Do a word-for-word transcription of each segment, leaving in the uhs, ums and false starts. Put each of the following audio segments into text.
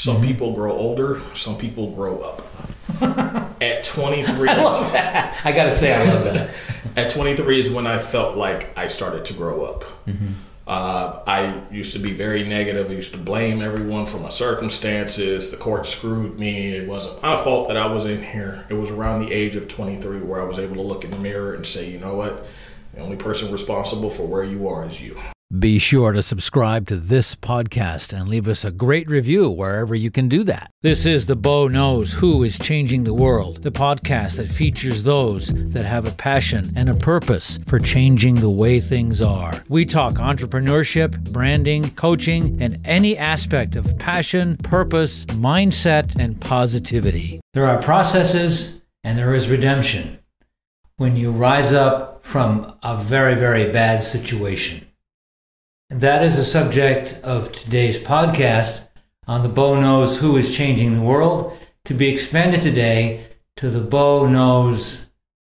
Some mm-hmm. people grow older, some people grow up. At twenty-three, I, love that. I gotta say, I love that. At twenty-three is when I felt like I started to grow up. Mm-hmm. Uh, I used to be very negative. I used to blame everyone for my circumstances. The court screwed me. It wasn't my fault that I was in here. It was around the age of twenty-three where I was able to look in the mirror and say, you know what? The only person responsible for where you are is you. Be sure to subscribe to this podcast and leave us a great review wherever you can do that. This is The Bo Knows Who is Changing the World, the podcast that features those that have a passion and a purpose for changing the way things are. We talk entrepreneurship, branding, coaching, and any aspect of passion, purpose, mindset, and positivity. There are processes and there is redemption when you rise up from a very, very bad situation. That is the subject of today's podcast on The Bo Knows Who is Changing the World, to be expanded today to The Bo Knows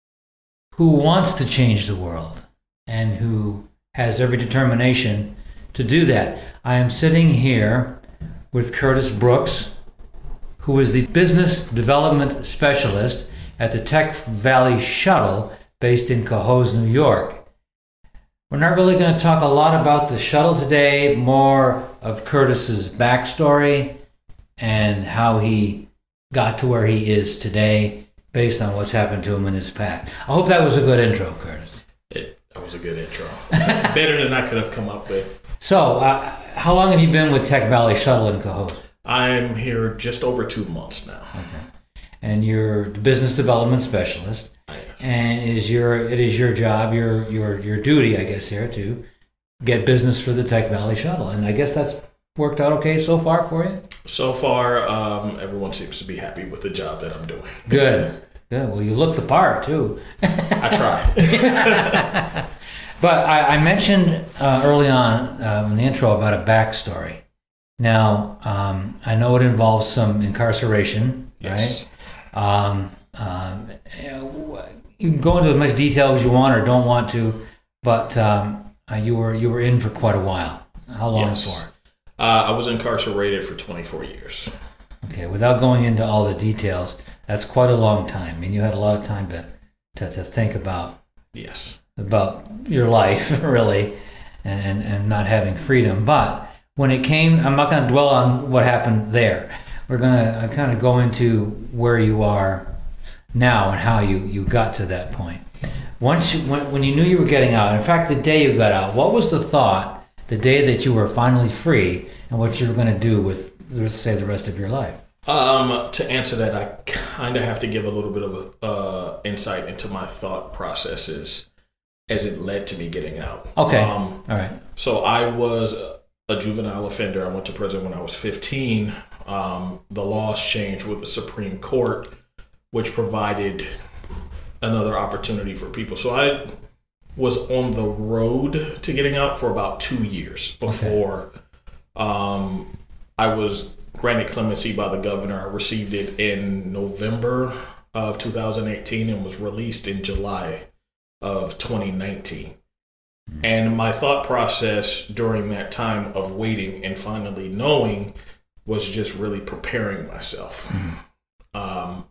Who wants to change the world and who has every determination to do that. I am sitting here with Curtis Brooks, who is the Business Development Specialist at the Tech Valley Shuttle based in Cohoes, New York. We're not really going to talk a lot about the shuttle today, more of Curtis's backstory and how he got to where he is today based on what's happened to him in his past. I hope that was a good intro, Curtis. It, that was a good intro. Better than I could have come up with. So, uh, how long have you been with Tech Valley Shuttle in Cohoes? I'm here just over two months now. Okay. And you're the business development specialist. And it is your it is your job, your your your duty, I guess, here to get business for the Tech Valley Shuttle. And I guess that's worked out okay so far for you? So far, um, everyone seems to be happy with the job that I'm doing. Good. Good. Well, you look the part, too. I try. But I, I mentioned uh, early on um, in the intro about a backstory. Now, um, I know it involves some incarceration, yes. right? Um, um, you can go into as much detail as you want or don't want to, but um, uh, you were you were in for quite a while. How long yes. for? Uh, I was incarcerated for twenty-four years. Okay, without going into all the details, that's quite a long time. I mean, you had a lot of time to to, to think about yes about your life, really, and and not having freedom. But when it came, I'm not going to dwell on what happened there. We're going to kind of go into where you are now and how you, you got to that point. Once you, when, when you knew you were getting out, in fact, the day you got out, what was the thought, the day that you were finally free, and what you were going to do with, let's say, the rest of your life? Um, to answer that, I kind of have to give a little bit of a, uh, insight into my thought processes as it led to me getting out. Okay, um, all right. So I was a juvenile offender. I went to prison when I was fifteen. Um, the laws changed with the Supreme Court, which provided another opportunity for people. So I was on the road to getting out for about two years before okay. um, I was granted clemency by the governor. I received it in November of two thousand eighteen and was released in July of twenty nineteen. Mm-hmm. And my thought process during that time of waiting and finally knowing was just really preparing myself. Mm-hmm. Um,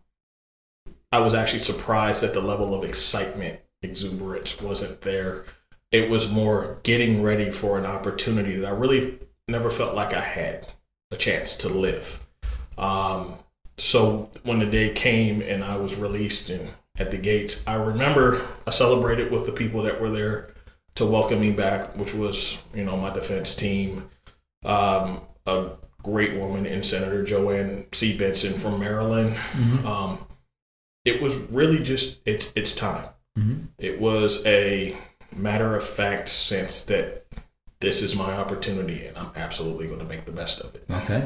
I was actually surprised that the level of excitement, exuberance wasn't there. It was more getting ready for an opportunity that I really never felt like I had a chance to live. Um, so when the day came and I was released and at the gates, I remember I celebrated with the people that were there to welcome me back, which was, you know, my defense team, um, a great woman in Senator Joanne C. Benson from Maryland. Mm-hmm. Um, it was really just, it's it's time. Mm-hmm. It was a matter of fact sense that this is my opportunity and I'm absolutely going to make the best of it. Okay.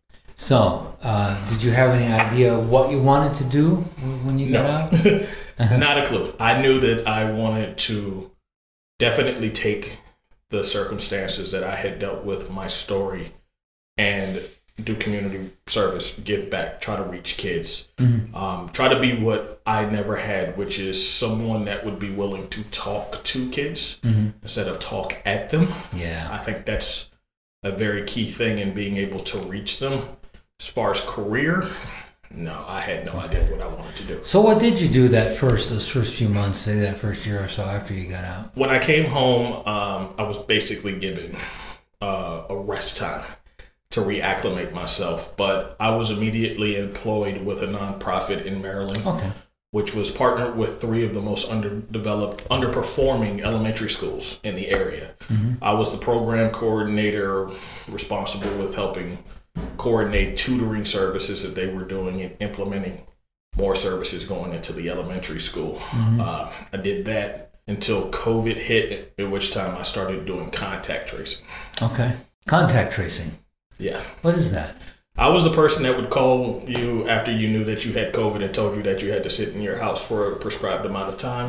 So, uh, did you have any idea what you wanted to do when you got no. out? Not a clue. I knew that I wanted to definitely take the circumstances that I had dealt with, my story, and do community service, give back, try to reach kids, mm-hmm. um, try to be what I never had, which is someone that would be willing to talk to kids mm-hmm. instead of talk at them. Yeah, I think that's a very key thing in being able to reach them. As far as career, no, I had no Okay. idea what I wanted to do. So what did you do that first, those first few months, say that first year or so after you got out? When I came home, um, I was basically given uh, a rest time to reacclimate myself, but I was immediately employed with a nonprofit in Maryland, Okay. which was partnered with three of the most underdeveloped, underperforming elementary schools in the area. Mm-hmm. I was the program coordinator responsible with helping coordinate tutoring services that they were doing and implementing more services going into the elementary school. Mm-hmm. Uh, I did that until COVID hit, at which time I started doing contact tracing. Okay. Contact tracing. Yeah. What is that? I was the person that would call you after you knew that you had COVID and told you that you had to sit in your house for a prescribed amount of time.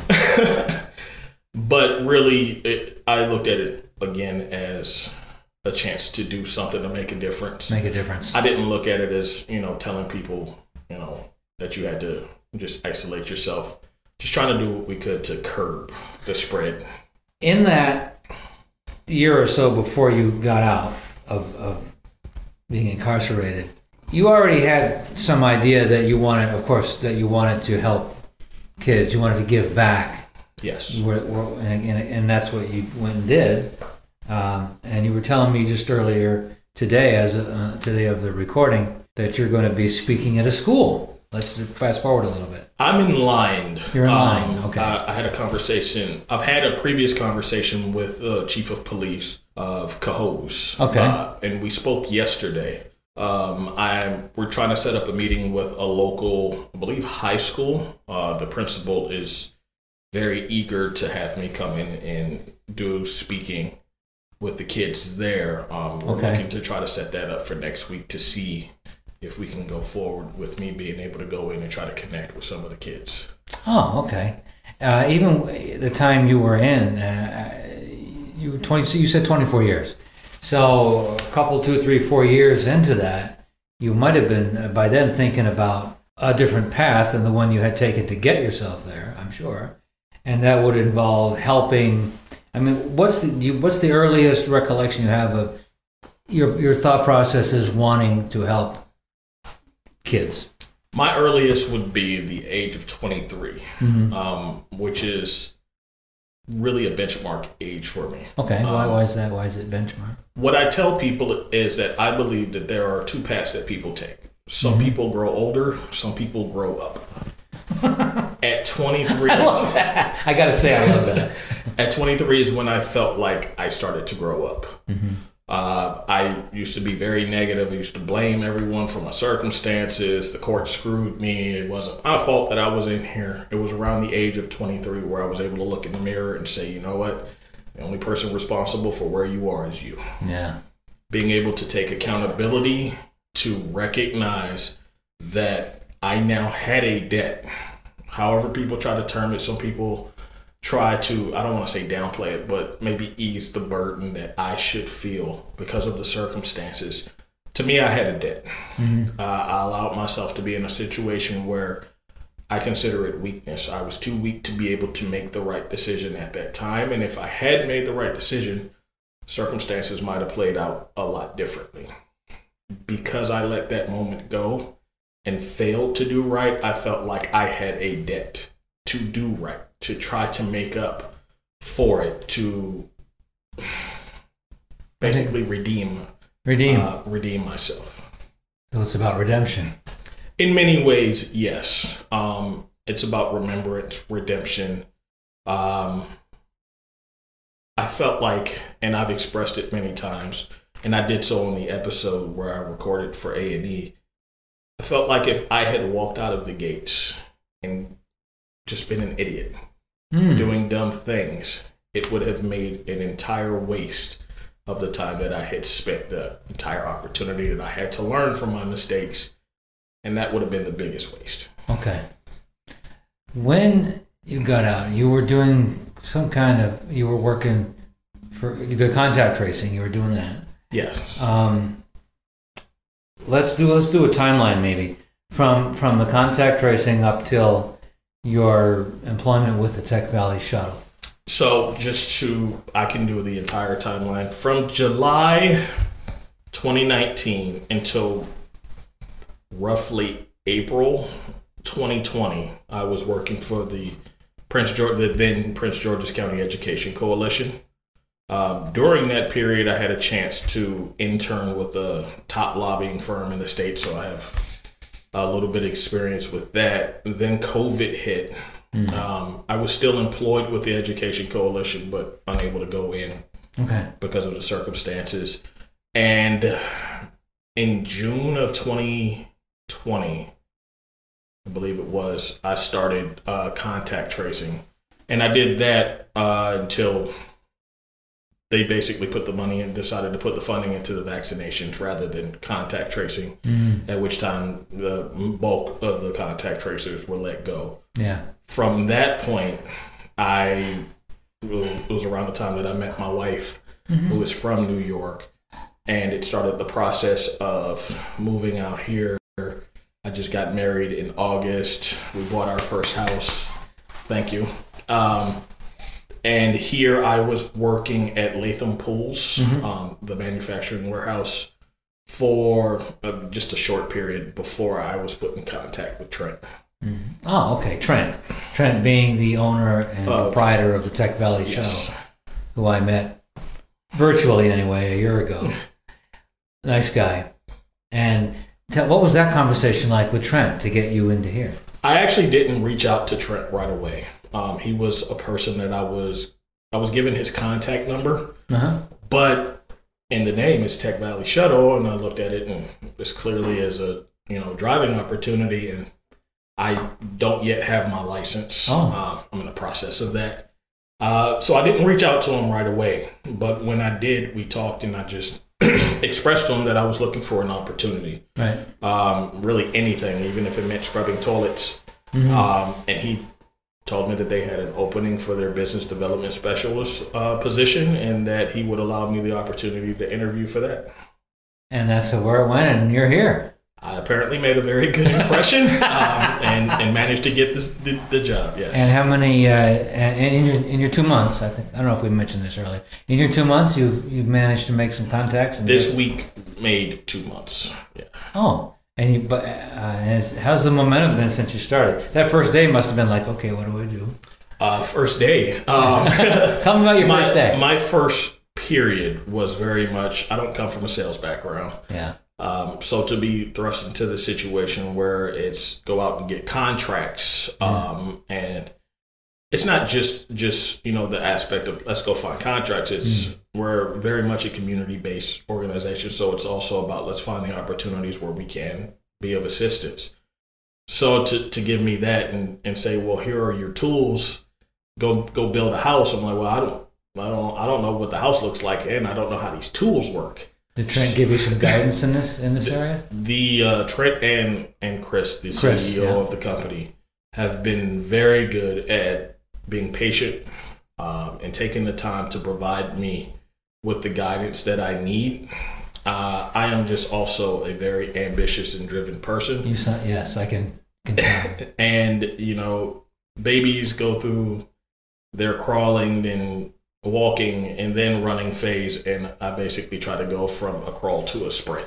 Oh. But really, it, I looked at it again as a chance to do something to make a difference. Make a difference. I didn't look at it as, you know, telling people, you know, that you had to just isolate yourself. Just trying to do what we could to curb the spread. In that year or so before you got out of, of being incarcerated, you already had some idea that you wanted, of course, that you wanted to help kids. You wanted to give back. Yes. You were, were, and, and, and that's what you went and did. Um, and you were telling me just earlier today, as a, uh, today of the recording, that you're going to be speaking at a school. Let's fast forward a little bit. I'm in line. You're in line, Um, okay. I, I had a conversation. I've had a previous conversation with the chief of police of Cohoes. Okay. Uh, and we spoke yesterday. Um, I we're trying to set up a meeting with a local, I believe, high school. Uh, the principal is very eager to have me come in and do speaking with the kids there. Um, we're Okay. looking to try to set that up for next week to see if we can go forward with me being able to go in and try to connect with some of the kids. Oh, okay. Uh, even the time you were in, uh, you were twenty. So you said twenty-four years. So a couple, two, three, four years into that, you might have been uh, by then thinking about a different path than the one you had taken to get yourself there. I'm sure, and that would involve helping. I mean, what's the do you, what's the earliest recollection you have of your your thought process is wanting to help kids? My earliest would be the age of twenty-three, Mm-hmm. um, which is really a benchmark age for me. Okay, why Um, why is that? Why is it benchmark? What I tell people is that I believe that there are two paths that people take. Some Mm-hmm. people grow older, some people grow up. At twenty-three, I love that. I gotta say, I love that. at twenty-three is when I felt like I started to grow up. Mm-hmm. Uh, I used to be very negative. I used to blame everyone for my circumstances. The court screwed me. It wasn't my fault that I was in here. It was around the age of twenty-three where I was able to look in the mirror and say, you know what? The only person responsible for where you are is you. Yeah. Being able to take accountability, to recognize that I now had a debt. However people try to term it, some people try to, I don't want to say downplay it, but maybe ease the burden that I should feel because of the circumstances. To me, I had a debt. Mm-hmm. Uh, I allowed myself to be in a situation where I consider it weakness. I was too weak to be able to make the right decision at that time. And if I had made the right decision, circumstances might have played out a lot differently. Because I let that moment go and failed to do right, I felt like I had a debt to do right, to try to make up for it, to basically redeem, Redeem. uh, redeem myself. So it's about redemption. In many ways, yes. Um, it's about remembrance, redemption. Um, I felt like, and I've expressed it many times, and I did so on the episode where I recorded for A and E. I felt like if I had walked out of the gates and just been an idiot, Mm. doing dumb things, it would have made an entire waste of the time that I had spent, the entire opportunity that I had to learn from my mistakes. And that would have been the biggest waste. Okay. When you got out, you were doing some kind of, you were working for the contact tracing, you were doing that. Yes. Um, let's do let's do a timeline maybe from from the contact tracing up till your employment with the Tech Valley Shuttle. So just to, I can do the entire timeline from July twenty nineteen until roughly April twenty twenty, I was working for the Prince George, the then Prince George's County Education Coalition. Um, during that period, I had a chance to intern with a top lobbying firm in the state, so I have a little bit of experience with that. Then COVID hit. Mm. Um, I was still employed with the Education Coalition, but unable to go in okay. because of the circumstances. And in June of twenty twenty, I believe it was, I started uh, contact tracing. And I did that uh, until they basically put the money and decided to put the funding into the vaccinations rather than contact tracing, mm-hmm. at which time the bulk of the contact tracers were let go. Yeah. From that point, I, it was around the time that I met my wife, mm-hmm. who is from New York, and it started the process of moving out here. I just got married in August. We bought our first house. Thank you. Um, And here I was working at Latham Pools, mm-hmm. um, the manufacturing warehouse, for uh, just a short period before I was put in contact with Trent. Mm-hmm. Oh, okay. Trent. Trent being the owner and uh, proprietor of the Tech Valley yes. Shuttle, who I met virtually anyway a year ago. Nice guy. And t- what was that conversation like with Trent to get you into here? I actually didn't reach out to Trent right away. Um, he was a person that I was I was given his contact number, uh-huh. but in the name it's Tech Valley Shuttle, and I looked at it and as clearly as a you know driving opportunity, and I don't yet have my license. Oh. Uh, I'm in the process of that, uh, so I didn't reach out to him right away. But when I did, we talked, and I just expressed to him that I was looking for an opportunity, right? Um, really anything, even if it meant scrubbing toilets, mm-hmm. um, and he told me that they had an opening for their business development specialist uh, position, and that he would allow me the opportunity to interview for that. And that's where it went, and you're here. I apparently made a very good impression um, and, and managed to get this, the, the job, yes. And how many, uh, and in your in your two months, I think, I don't know if we mentioned this earlier, in your two months, you've, you've managed to make some contacts? And this get... week made two months, yeah. Oh. And you, but uh, has, how's the momentum been since you started? That first day must have been like, okay, what do I do? Uh, first day. Um, Tell me about your my, first day. My first period was very much, I don't come from a sales background. Yeah. Um, so to be thrust into the situation where it's go out and get contracts, um, yeah. and it's not just, just, you know, the aspect of let's go find contracts. It's mm. we're very much a community-based organization. So it's also about let's find the opportunities where we can be of assistance. So to, to give me that and, and say, well, here are your tools, go, go build a house. I'm like, well, I don't, I don't, I don't know what the house looks like, and I don't know how these tools work. Did Trent give you some guidance in this, in this the, area? The, uh, Trent and, and Chris, the Chris, C E O yeah. of the company, have been very good at being patient, um, and taking the time to provide me with the guidance that I need. Uh, I am just also a very ambitious and driven person. You sound, yes, I can, can tell. And, you know, babies go through their crawling and walking and then running phase, and I basically try to go from a crawl to a sprint.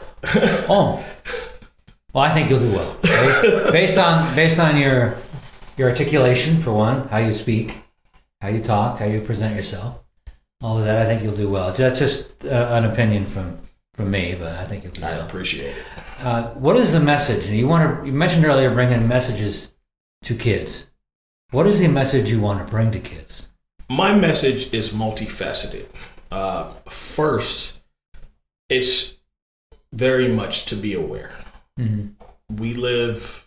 Oh, well, I think you'll do well. Right? Based on based on your your articulation, for one, how you speak, how you talk, how you present yourself, all of that, I think you'll do well. That's just uh, an opinion from, from me, but I think you'll do well. I appreciate it. Uh, what is the message? You want to? You mentioned earlier bringing messages to kids. What is the message you want to bring to kids? My message is multifaceted. Uh, first, it's very much to be aware. Mm-hmm. We live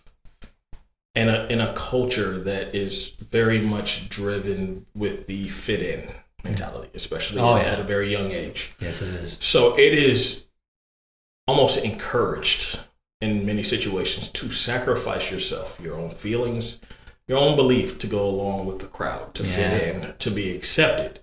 in a in a culture that is very much driven with the fit in mentality, especially oh, at, yeah. at a very young age. Yes, it is. So it is almost encouraged in many situations to sacrifice yourself, your own feelings, your own belief to go along with the crowd, to yeah. fit in, to be accepted.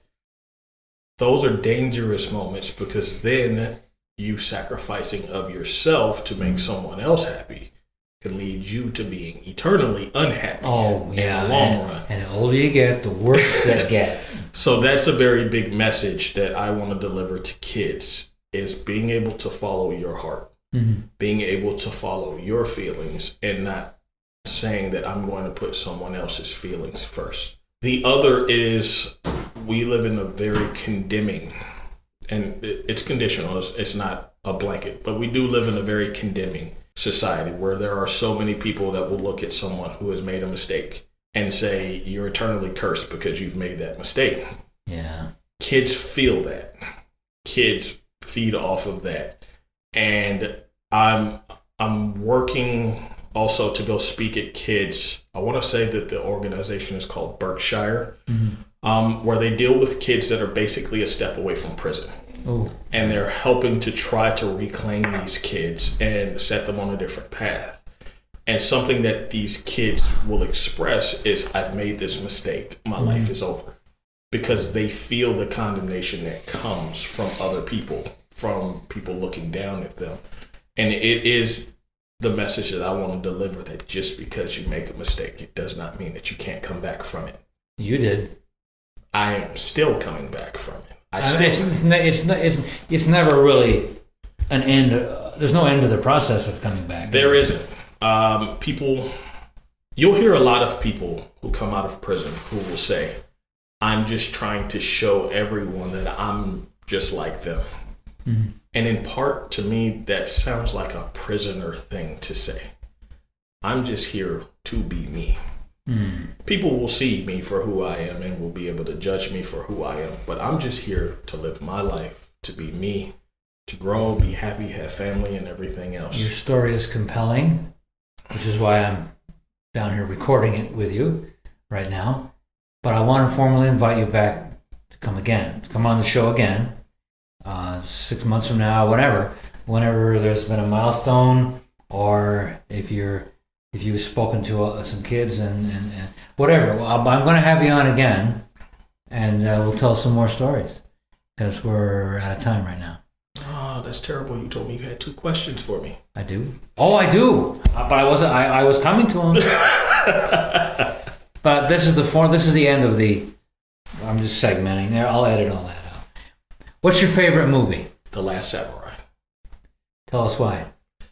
Those are dangerous moments, because then you sacrificing of yourself to make someone else happy can lead you to being eternally unhappy oh, yeah. in the long and, run. And the older you get, the worse that gets. So that's a very big message that I want to deliver to kids, is being able to follow your heart. Mm-hmm. Being able to follow your feelings and not saying that I'm going to put someone else's feelings first. The other is we live in a very condemning, and it's conditional, it's, it's not a blanket, but we do live in a very condemning society where there are so many people that will look at someone who has made a mistake and say, you're eternally cursed because you've made that mistake. Yeah. Kids feel that. Kids feed off of that. And I'm I'm working also to go speak at kids. I want to say that the organization is called Berkshire, mm-hmm. um, where they deal with kids that are basically a step away from prison. Ooh. And they're helping to try to reclaim these kids and set them on a different path. And something that these kids will express is, I've made this mistake. My mm-hmm. life is over. Because they feel the condemnation that comes from other people, from people looking down at them. And it is the message that I want to deliver, that just because you make a mistake, it does not mean that you can't come back from it. You did. I am still coming back from it. I I still mean, it's, it's, ne- it's, ne- it's, it's never really an end. Uh, there's no end to the process of coming back. There isn't. Um, people, you'll hear a lot of people who come out of prison who will say, I'm just trying to show everyone that I'm just like them. Mm-hmm. And in part, to me, that sounds like a prisoner thing to say. I'm just here to be me. Mm. People will see me for who I am and will be able to judge me for who I am. But I'm just here to live my life, to be me, to grow, be happy, have family, and everything else. Your story is compelling, which is why I'm down here recording it with you right now. But I want to formally invite you back to come again, to come on the show again, uh, six months from now, whatever, whenever there's been a milestone, or if you're, if you've spoken to uh, some kids and, and, and whatever. Well, I'm, I'm going to have you on again, and uh, we'll tell some more stories, because we're out of time right now. Oh, that's terrible. You told me you had two questions for me. I do. Oh, I do. Uh, but I wasn't. I, I was coming to them. But this is the form. This is the end of the. I'm just segmenting there. I'll edit all that out. What's your favorite movie? The Last Samurai. Tell us why.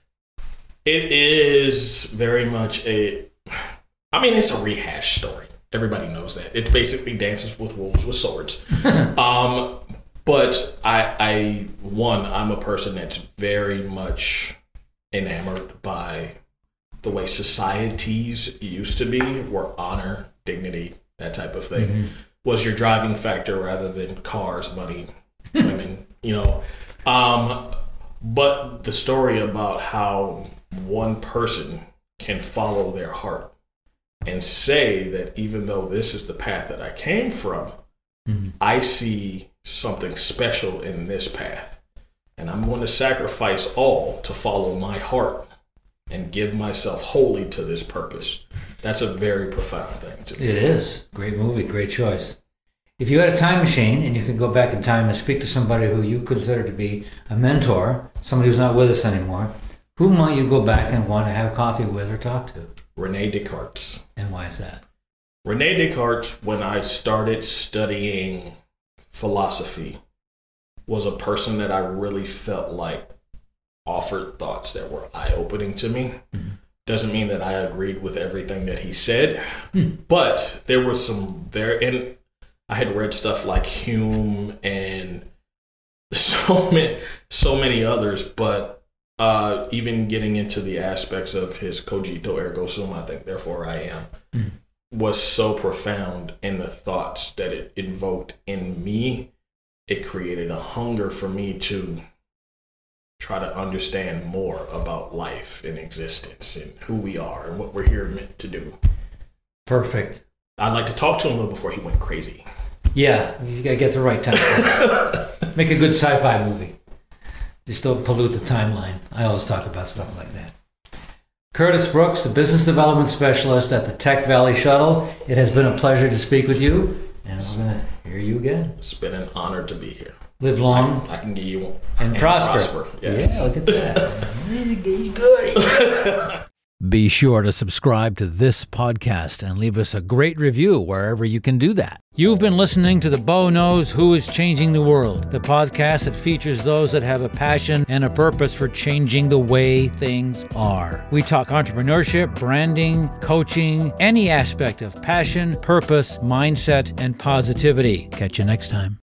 It is very much a. I mean, it's a rehash story. Everybody knows that. It's basically Dances with Wolves with swords. um, but I, I, one, I'm a person that's very much enamored by the way societies used to be, where honor, dignity, that type of thing, mm-hmm. was your driving factor rather than cars, money, women, you know. Um, but the story about how one person can follow their heart and say that even though this is the path that I came from, mm-hmm. I see something special in this path. And I'm going to sacrifice all to follow my heart and give myself wholly to this purpose. That's a very profound thing to me. It is. Great movie, great choice. If you had a time machine and you could go back in time and speak to somebody who you consider to be a mentor, somebody who's not with us anymore, who might you go back and want to have coffee with or talk to? Rene Descartes. And why is that? Rene Descartes, when I started studying philosophy, was a person that I really felt like offered thoughts that were eye-opening to me. Mm-hmm. Doesn't mean that I agreed with everything that he said, mm. but there was some there, and I had read stuff like Hume and so many, so many others, but uh, even getting into the aspects of his cogito ergo sum, I think therefore I am, mm. was so profound in the thoughts that it invoked in me. It created a hunger for me to try to understand more about life and existence and who we are and what we're here meant to do. Perfect. I'd like to talk to him before he went crazy. Yeah, you gotta get the right time. Make a good sci-fi movie. Just don't pollute the timeline. I always talk about stuff like that. Curtis Brooks, the business development specialist at the Tech Valley Shuttle. It has been a pleasure to speak with you, and we're gonna hear you again. It's been an honor to be here. Live long. I, I can give you one. And, and prosper. prosper. Yes. Yeah, look at that. He's good. Be sure to subscribe to this podcast and leave us a great review wherever you can do that. You've been listening to The Bo Knows Who is Changing the World, the podcast that features those that have a passion and a purpose for changing the way things are. We talk entrepreneurship, branding, coaching, any aspect of passion, purpose, mindset, and positivity. Catch you next time.